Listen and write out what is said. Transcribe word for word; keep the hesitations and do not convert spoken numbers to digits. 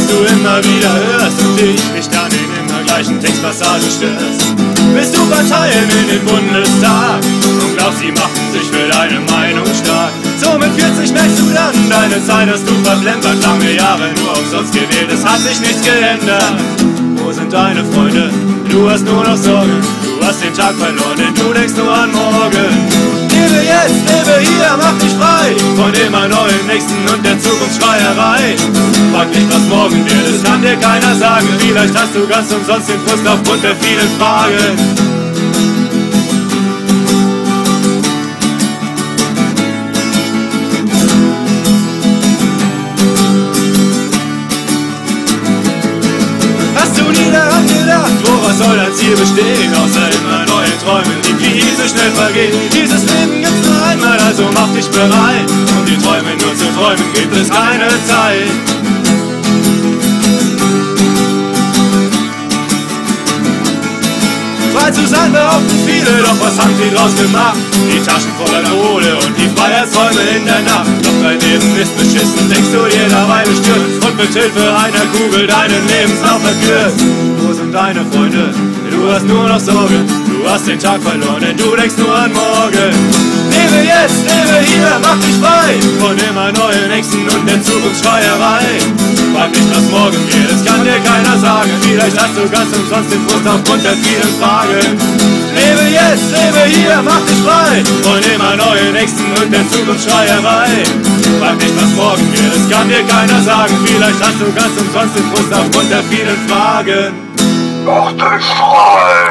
du immer wieder hörst und dich nicht an den immer gleichen Textpassagen störst. Bist du Parteien in den Bundestag und glaubst, sie machen sich für deine Meinung stark. So mit vierzig merkst du dann, deine Zeit hast du verplempert, lange Jahre nur umsonst gewählt, es hat sich nichts geändert. Wo sind deine Freunde? Du hast nur noch Sorgen, du hast den Tag verloren, denn du denkst nur an morgen. Lebe jetzt, lebe hier, mach dich frei von immer neuen Nächsten und der Zukunftsschreierei. Frag nicht, was morgen wird, das kann dir keiner sagen. Vielleicht hast du ganz umsonst den Frust aufgrund der vielen Fragen. Hast du nie daran gedacht, woraus soll dein Ziel bestehen? Außer immer neue Träume, die wie so schnell vergehen. Dieses Leben gibt's nur einmal, also mach dich bereit. Um die Träume nur zu träumen, gibt es keine Zeit. Frei zu sein behaupten viele, doch was haben sie draus gemacht? Die Taschen voller Kohle und die Freiheitsräume in der Nacht. Doch dein Leben ist beschissen, denkst du dir dabei bestürzt und mit Hilfe einer Kugel deinen Lebenslauf verkürzt. Wo sind deine Freunde? Du hast nur noch Sorge, du hast den Tag verloren, denn du denkst nur an morgen. Lebe jetzt, lebe hier, mach dich frei von immer neuen Ängsten und der Zukunftsschreierei. Frag nicht, was morgen wird, das kann dir keiner sagen. Vielleicht hast du ganz umsonst den Frust aufgrund der vielen Fragen. Lebe jetzt, lebe hier, mach dich frei von immer neuen Ängsten und der Zukunftsschreierei. Frag nicht, was morgen wird, das kann dir keiner sagen. Vielleicht hast du ganz umsonst den Frust aufgrund der vielen Fragen. Mach dich frei!